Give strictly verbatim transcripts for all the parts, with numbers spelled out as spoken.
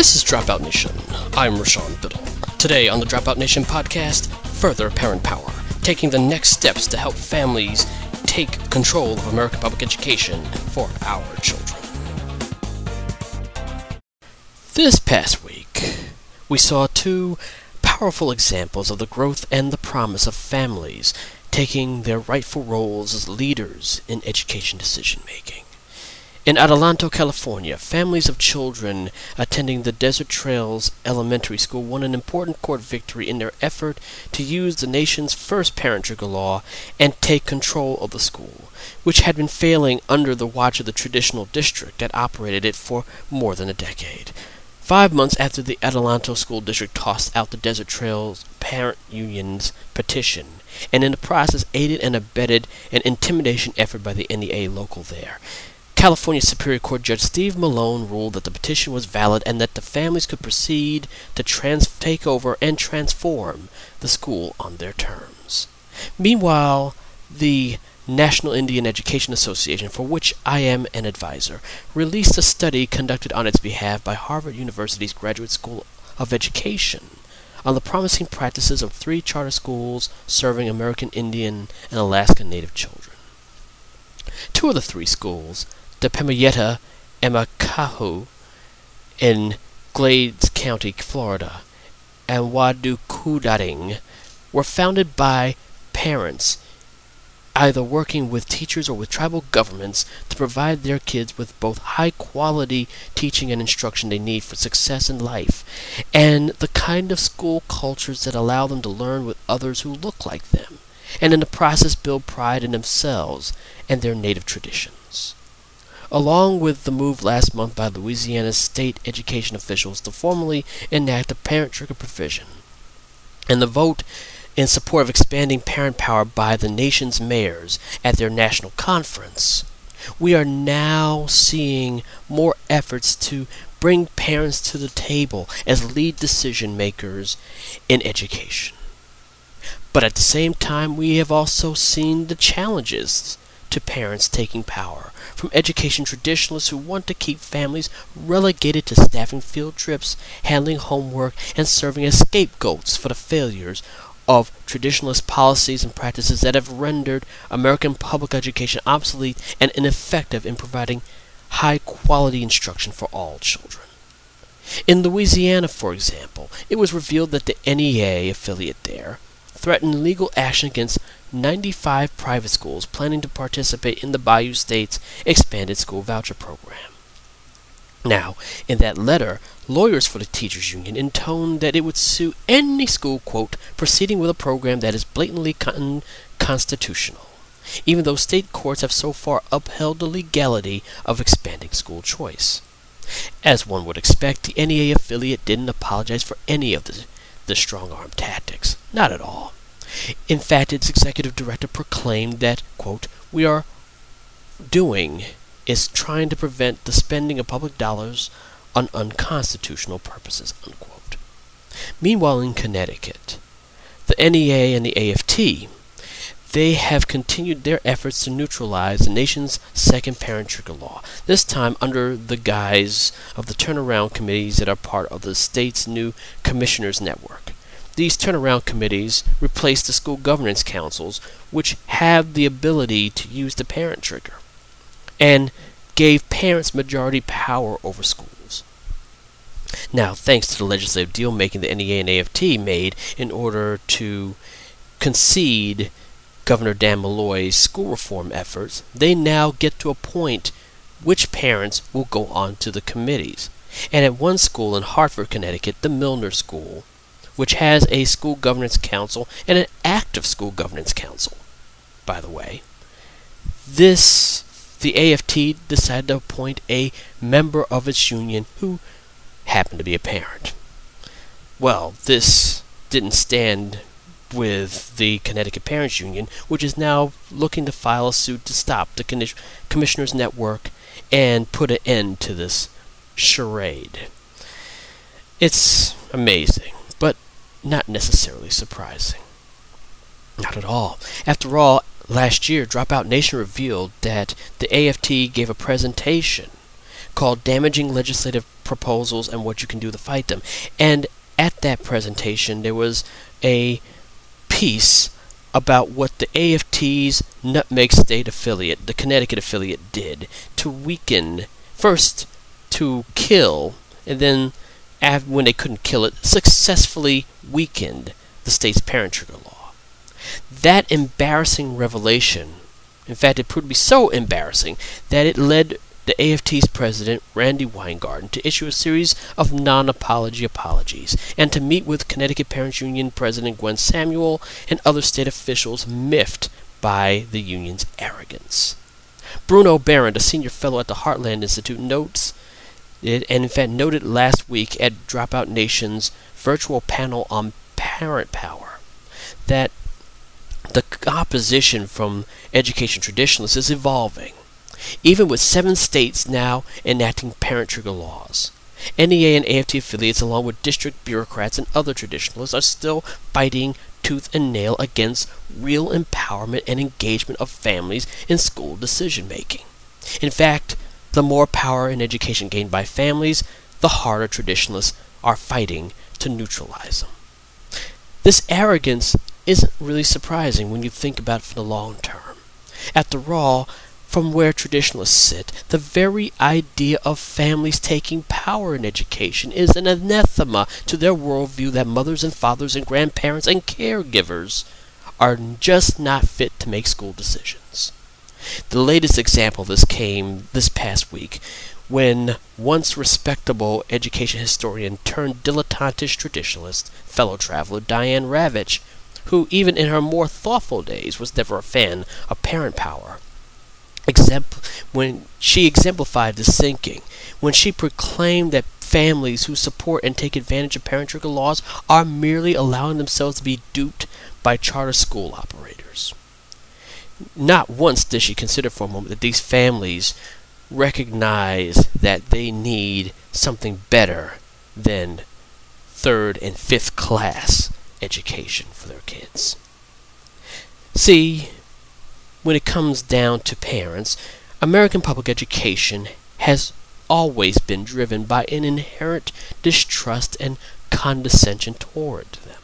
This is Dropout Nation. I'm Rashawn Biddle. Today on the Dropout Nation podcast, further parent power, taking the next steps to help families take control of American public education for our children. This past week, we saw two powerful examples of the growth and the promise of families taking their rightful roles as leaders in education decision-making. In Adelanto, California, families of children attending the Desert Trails Elementary School won an important court victory in their effort to use the nation's first parent-trigger law and take control of the school, which had been failing under the watch of the traditional district that operated it for more than a decade. Five months after the Adelanto School District tossed out the Desert Trails Parent Union's petition, and in the process aided and abetted an intimidation effort by the N E A local there, California Superior Court Judge Steve Malone ruled that the petition was valid and that the families could proceed to trans- take over and transform the school on their terms. Meanwhile, the National Indian Education Association, for which I am an advisor, released a study conducted on its behalf by Harvard University's Graduate School of Education on the promising practices of three charter schools serving American Indian and Alaska Native children. Two of the three schools, the Pemiyeta Emakahu in Glades County, Florida, and Wadukudaring, were founded by parents either working with teachers or with tribal governments to provide their kids with both high-quality teaching and instruction they need for success in life, and the kind of school cultures that allow them to learn with others who look like them, and in the process build pride in themselves and their native traditions. Along with the move last month by Louisiana's state education officials to formally enact a parent-trigger provision, and the vote in support of expanding parent power by the nation's mayors at their national conference, we are now seeing more efforts to bring parents to the table as lead decision makers in education. But at the same time, we have also seen the challenges to parents taking power from education traditionalists who want to keep families relegated to staffing field trips, handling homework, and serving as scapegoats for the failures of traditionalist policies and practices that have rendered American public education obsolete and ineffective in providing high-quality instruction for all children. In Louisiana, for example, it was revealed that the N E A affiliate there threatened legal action against ninety-five private schools planning to participate in the Bayou State's expanded school voucher program. Now, in that letter, lawyers for the teachers union intoned that it would sue any school, quote, proceeding with a program that is blatantly unconstitutional, even though state courts have so far upheld the legality of expanding school choice. As one would expect, the N E A affiliate didn't apologize for any of the, the strong-arm tactics. Not at all. In fact, its executive director proclaimed that, quote, we are doing is trying to prevent the spending of public dollars on unconstitutional purposes, unquote. Meanwhile, in Connecticut, the N E A and the A F T, they have continued their efforts to neutralize the nation's second parent-trigger law, this time under the guise of the turnaround committees that are part of the state's new commissioners network. These turnaround committees replace the school governance councils, which have the ability to use the parent trigger, and gave parents majority power over schools. Now, thanks to the legislative deal-making the N E A and A F T made in order to concede Governor Dan Malloy's school reform efforts, they now get to appoint which parents will go on to the committees. And at one school in Hartford, Connecticut, the Milner School, which has a school governance council and an active school governance council, by the way, this the A F T decided to appoint a member of its union who happened to be a parent. Well, this didn't stand with the Connecticut Parents Union, which is now looking to file a suit to stop the Con- Commissioners Network and put an end to this charade. It's amazing, but not necessarily surprising. Not at all. After all, last year, Dropout Nation revealed that the A F T gave a presentation called Damaging Legislative Proposals and What You Can Do to Fight Them. And at that presentation, there was a piece about what the A F T's Nutmeg State affiliate, the Connecticut affiliate, did to weaken, first to kill, and then when they couldn't kill it, successfully weakened the state's parent-trigger law. That embarrassing revelation, in fact, it proved to be so embarrassing that it led the A F T's president, Randi Weingarten, to issue a series of non-apology apologies and to meet with Connecticut Parents Union President Gwen Samuel and other state officials miffed by the union's arrogance. Bruno Barron, a senior fellow at the Heartland Institute, notes it, and in fact noted last week at Dropout Nation's virtual panel on parent power, that the opposition from education traditionalists is evolving, even with seven states now enacting parent-trigger laws. N E A and A F T affiliates, along with district bureaucrats and other traditionalists, are still fighting tooth and nail against real empowerment and engagement of families in school decision-making. In fact, the more power in education gained by families, the harder traditionalists are fighting to neutralize them. This arrogance isn't really surprising when you think about it for the long term. After all, from where traditionalists sit, the very idea of families taking power in education is an anathema to their worldview that mothers and fathers and grandparents and caregivers are just not fit to make school decisions. The latest example of this came this past week when once respectable education historian turned dilettantish traditionalist fellow traveler Diane Ravitch, who even in her more thoughtful days was never a fan of parent power, Exempl- when she exemplified this thinking, when she proclaimed that families who support and take advantage of parent-trigger laws are merely allowing themselves to be duped by charter school operators. Not once did she consider for a moment that these families recognize that they need something better than third and fifth class education for their kids. See, when it comes down to parents, American public education has always been driven by an inherent distrust and condescension toward them.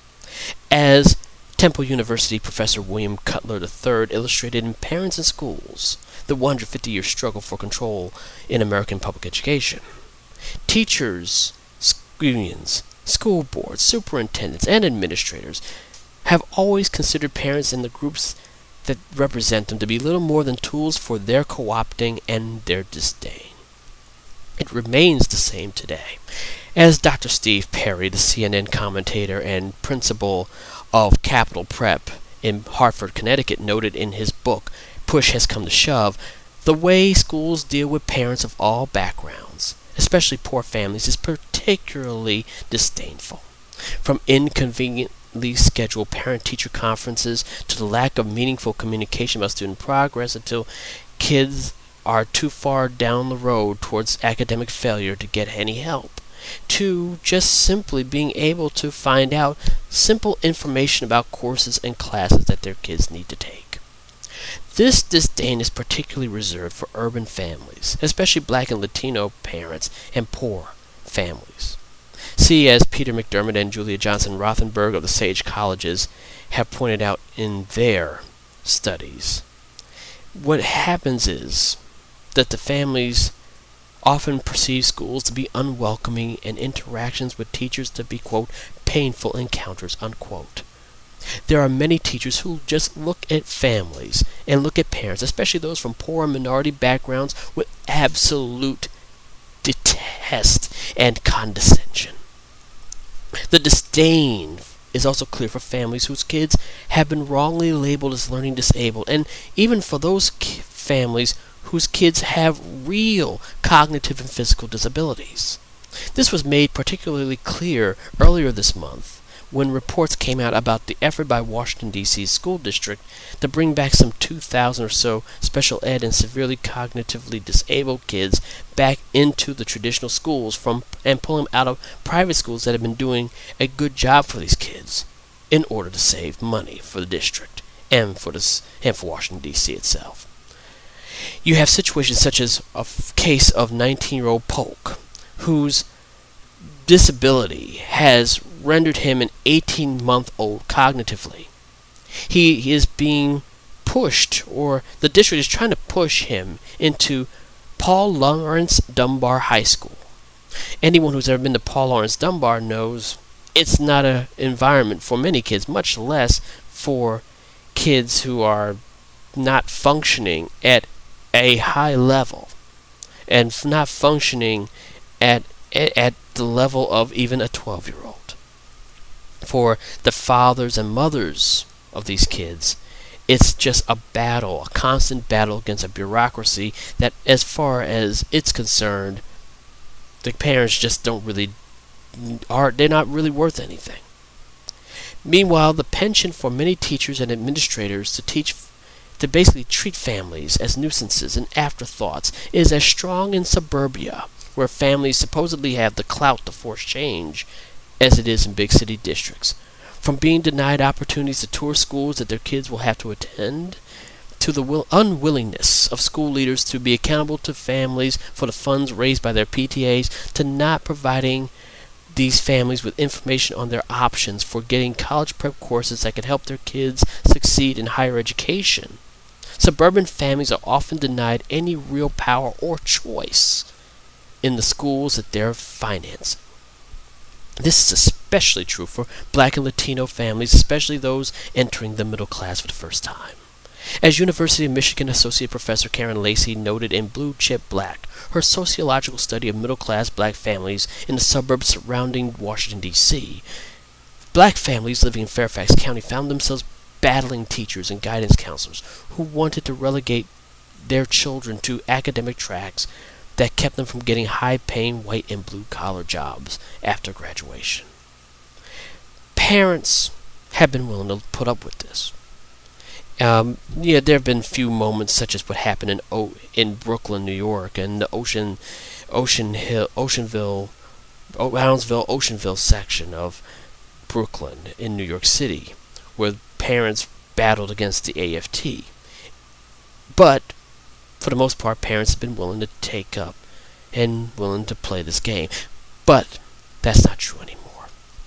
As Temple University professor William Cutler the third illustrated in Parents in Schools, the one hundred fifty year struggle for control in American public education, teachers, unions, school boards, superintendents, and administrators have always considered parents and the groups that represent them to be little more than tools for their co-opting and their disdain. It remains the same today. As Doctor Steve Perry, the C N N commentator and principal of Capital Prep in Hartford, Connecticut, noted in his book, Push Has Come to Shove, the way schools deal with parents of all backgrounds, especially poor families, is particularly disdainful. From inconvenient scheduled parent-teacher conferences to the lack of meaningful communication about student progress until kids are too far down the road towards academic failure to get any help, to just simply being able to find out simple information about courses and classes that their kids need to take. This disdain is particularly reserved for urban families, especially Black and Latino parents and poor families. See, as Peter McDermott and Julia Johnson Rothenberg of the Sage Colleges have pointed out in their studies, what happens is that the families often perceive schools to be unwelcoming and interactions with teachers to be, quote, painful encounters, unquote. There are many teachers who just look at families and look at parents, especially those from poor and minority backgrounds, with absolute detest and condescension. The disdain is also clear for families whose kids have been wrongly labeled as learning disabled, and even for those ki- families whose kids have real cognitive and physical disabilities. This was made particularly clear earlier this month when reports came out about the effort by Washington, D C's school district to bring back some two thousand or so special ed and severely cognitively disabled kids back into the traditional schools from and pull them out of private schools that have been doing a good job for these kids in order to save money for the district and for this and for Washington, D C itself. You have situations such as a f- case of nineteen-year-old Polk, whose disability has rendered him an eighteen-month-old cognitively. He, he is being pushed, or the district is trying to push him into Paul Laurence Dunbar High School. Anyone who's ever been to Paul Laurence Dunbar knows it's not an environment for many kids, much less for kids who are not functioning at a high level and f- not functioning at, at at the level of even a twelve-year-old. For the fathers and mothers of these kids, it's just a battle, a constant battle against a bureaucracy that, as far as it's concerned, the parents just don't really are they're not really worth anything. Meanwhile, the penchant for many teachers and administrators to teach to basically treat families as nuisances and afterthoughts is as strong in suburbia, where families supposedly have the clout to force change, as it is in big city districts. From being denied opportunities to tour schools that their kids will have to attend, to the will- unwillingness of school leaders to be accountable to families for the funds raised by their P T As, to not providing these families with information on their options for getting college prep courses that can help their kids succeed in higher education. Suburban families are often denied any real power or choice in the schools that they're financing. This is especially true for Black and Latino families, especially those entering the middle class for the first time. As University of Michigan Associate Professor Karen Lacey noted in Blue Chip Black, her sociological study of middle-class black families in the suburbs surrounding Washington, D C, black families living in Fairfax County found themselves battling teachers and guidance counselors who wanted to relegate their children to academic tracks that kept them from getting high-paying white and blue-collar jobs after graduation. Parents have been willing to put up with this. Um, yeah, there have been few moments such as what happened in o- in Brooklyn, New York, and the Ocean, Ocean Hill, Oceanville, o- Brownsville, Oceanville section of Brooklyn in New York City, where parents battled against the A F T. But for the most part, parents have been willing to take up and willing to play this game. But that's not true anymore.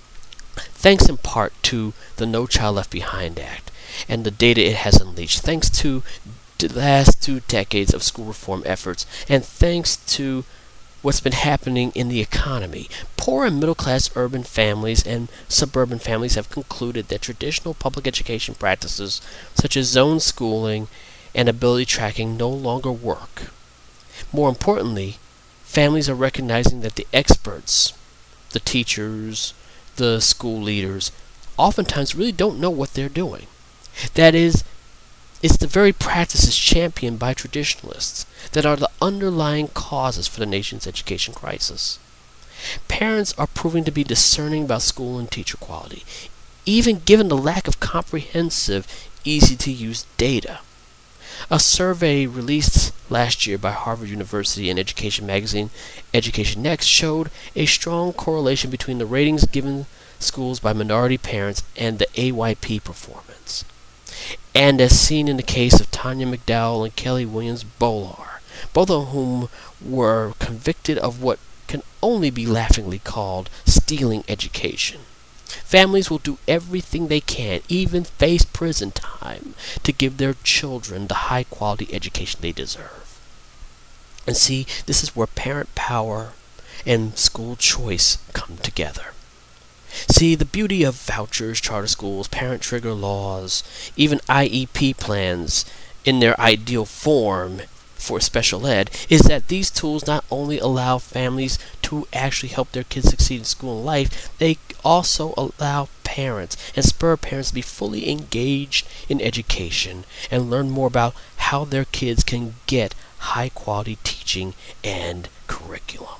Thanks in part to the No Child Left Behind Act and the data it has unleashed, thanks to the last two decades of school reform efforts, and thanks to what's been happening in the economy, poor and middle-class urban families and suburban families have concluded that traditional public education practices such as zone schooling and ability tracking no longer work. More importantly, families are recognizing that the experts, the teachers, the school leaders, oftentimes really don't know what they're doing. That is, it's the very practices championed by traditionalists that are the underlying causes for the nation's education crisis. Parents are proving to be discerning about school and teacher quality, even given the lack of comprehensive, easy-to-use data. A survey released last year by Harvard University and education magazine Education Next showed a strong correlation between the ratings given schools by minority parents and the A Y P performance. And as seen in the case of Tanya McDowell and Kelly Williams Bolar, both of whom were convicted of what can only be laughingly called stealing education. Families will do everything they can, even face prison time, to give their children the high-quality education they deserve. And see, this is where parent power and school choice come together. See, the beauty of vouchers, charter schools, parent trigger laws, even I E P plans in their ideal form for special ed is that these tools not only allow families to actually help their kids succeed in school and life, they also allow parents and spur parents to be fully engaged in education and learn more about how their kids can get high quality teaching and curriculum.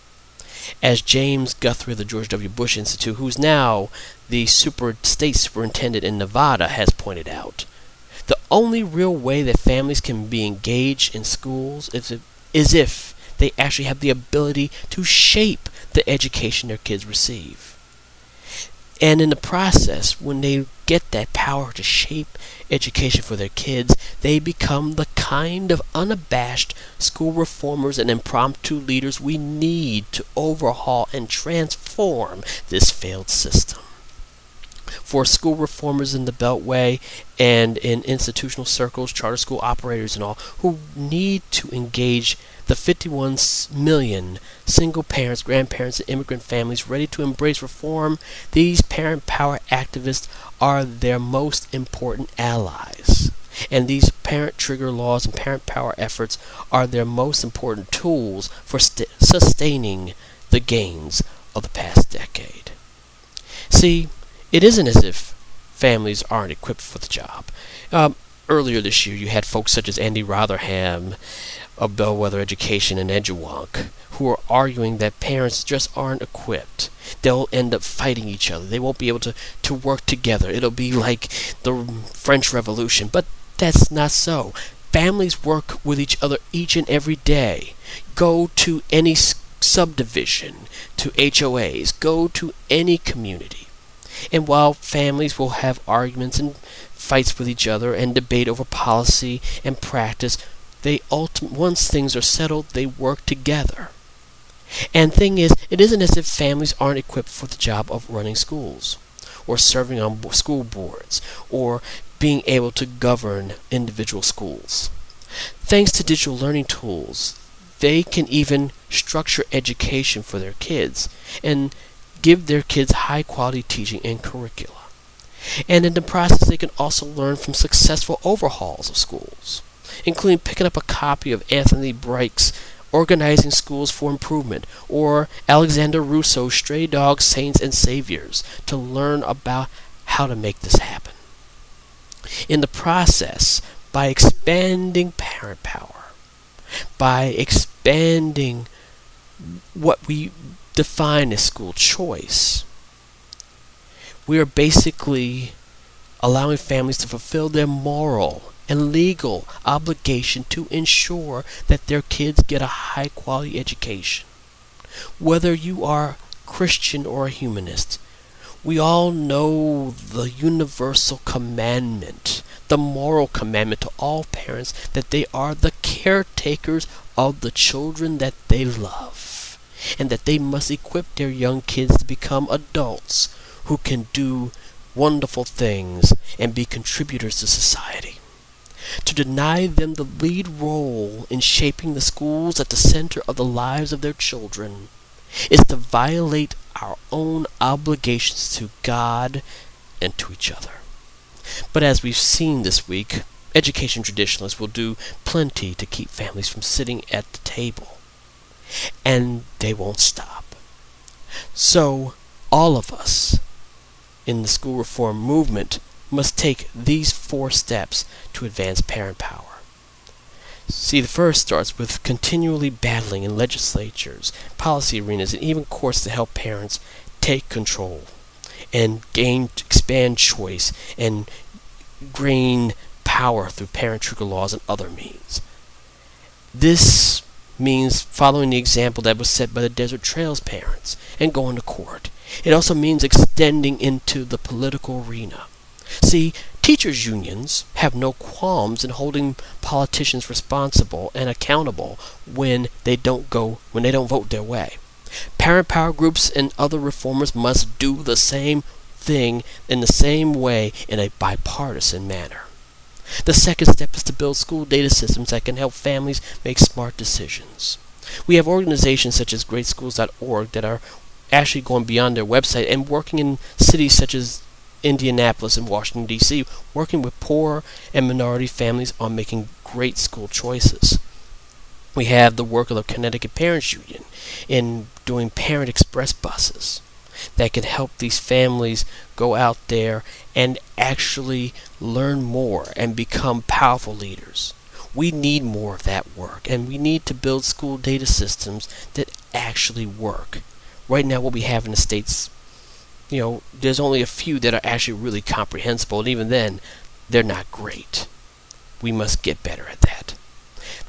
As James Guthrie of the George W. Bush Institute, who's now the super state superintendent in Nevada, has pointed out, the only real way that families can be engaged in schools is if, is if they actually have the ability to shape the education their kids receive. And in the process, when they get that power to shape education for their kids, they become the kind of unabashed school reformers and impromptu leaders we need to overhaul and transform this failed system. For school reformers in the Beltway and in institutional circles, charter school operators and all, who need to engage the fifty-one million single parents, grandparents, and immigrant families ready to embrace reform, these parent power activists are their most important allies. And these parent trigger laws and parent power efforts are their most important tools for st- sustaining the gains of the past decade. See, it isn't as if families aren't equipped for the job. Um, earlier this year, you had folks such as Andy Rotherham of Bellwether Education in Edgewonk who are arguing that parents just aren't equipped. They'll end up fighting each other. They won't be able to, to work together. It'll be like the French Revolution. But that's not so. Families work with each other each and every day. Go to any subdivision, to H O As, go to any community. And while families will have arguments and fights with each other and debate over policy and practice, they ultim- once things are settled, they work together. And thing is, it isn't as if families aren't equipped for the job of running schools, or serving on bo- school boards, or being able to govern individual schools. Thanks to digital learning tools, they can even structure education for their kids and give their kids high quality teaching and curricula. And in the process, they can also learn from successful overhauls of schools, including picking up a copy of Anthony Bright's Organizing Schools for Improvement or Alexander Russo's Stray Dogs, Saints, and Saviors to learn about how to make this happen. In the process, by expanding parent power, by expanding what we define as school choice, we are basically allowing families to fulfill their moral and legal obligation to ensure that their kids get a high quality education. Whether you are Christian or a humanist, we all know the universal commandment, the moral commandment to all parents, that they are the caretakers of the children that they love, and that they must equip their young kids to become adults who can do wonderful things and be contributors to society. To deny them the lead role in shaping the schools at the center of the lives of their children is to violate our own obligations to God and to each other. But as we've seen this week, education traditionalists will do plenty to keep families from sitting at the table. And they won't stop. So, all of us in the school reform movement must take these four steps to advance parent power. See, the first starts with continually battling in legislatures, policy arenas, and even courts to help parents take control and gain, expand choice and gain power through parent trigger laws and other means. This means following the example that was set by the Desert Trail's parents and going to court. It also means extending into the political arena. See, teachers' unions have no qualms in holding politicians responsible and accountable when they don't go when they don't vote their way. Parent power groups and other reformers must do the same thing in the same way in a bipartisan manner. The second step is to build school data systems that can help families make smart decisions. We have organizations such as great schools dot org that are actually going beyond their website and working in cities such as Indianapolis and Washington, D C, working with poor and minority families on making great school choices. We have the work of the Connecticut Parents Union in doing Parent Express buses that can help these families go out there and actually learn more and become powerful leaders. We need more of that work, and we need to build school data systems that actually work. Right now, what we have in the States, you know, there's only a few that are actually really comprehensible, and even then, they're not great. We must get better at that.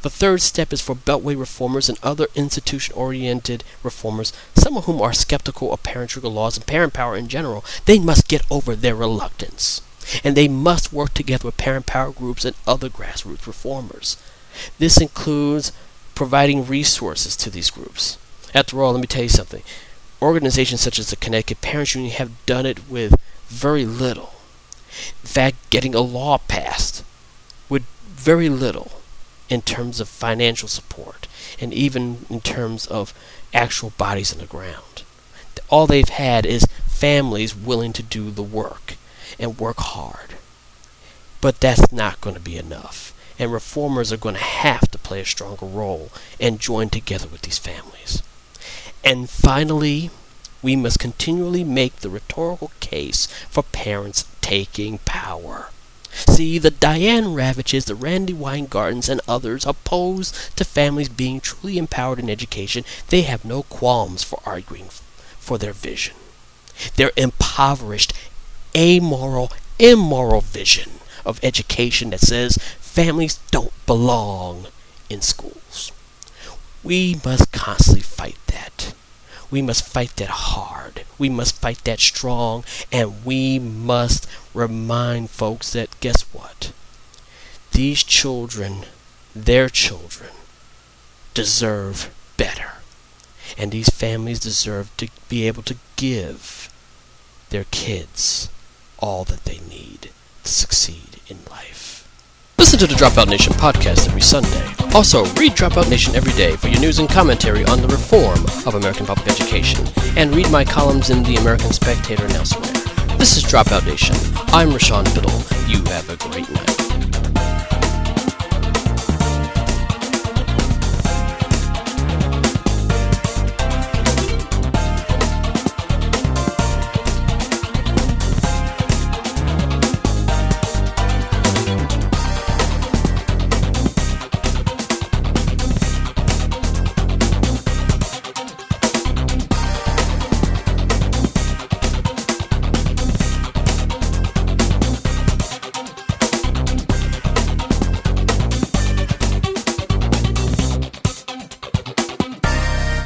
The third step is for Beltway reformers and other institution-oriented reformers, some of whom are skeptical of parent-trigger laws and parent power in general. They must get over their reluctance, and they must work together with parent power groups and other grassroots reformers. This includes providing resources to these groups. After all, let me tell you something. Organizations such as the Connecticut Parents Union have done it with very little. In fact, getting a law passed with very little in terms of financial support and even in terms of actual bodies on the ground. All they've had is families willing to do the work and work hard. But that's not going to be enough. And reformers are going to have to play a stronger role and join together with these families. And finally, we must continually make the rhetorical case for parents taking power. See, the Diane Ravages, the Randy Weingardens, and others opposed to families being truly empowered in education. They have no qualms for arguing for their vision. Their impoverished, amoral, immoral vision of education that says families don't belong in schools. We must constantly fight that. We must fight that hard. We must fight that strong. And we must remind folks that, guess what? These children, their children, deserve better. And these families deserve to be able to give their kids all that they need to succeed in life. Listen to the Dropout Nation podcast every Sunday. Also, read Dropout Nation every day for your news and commentary on the reform of American public education. And read my columns in the American Spectator and elsewhere. This is Dropout Nation. I'm Rashawn Biddle. You have a great night.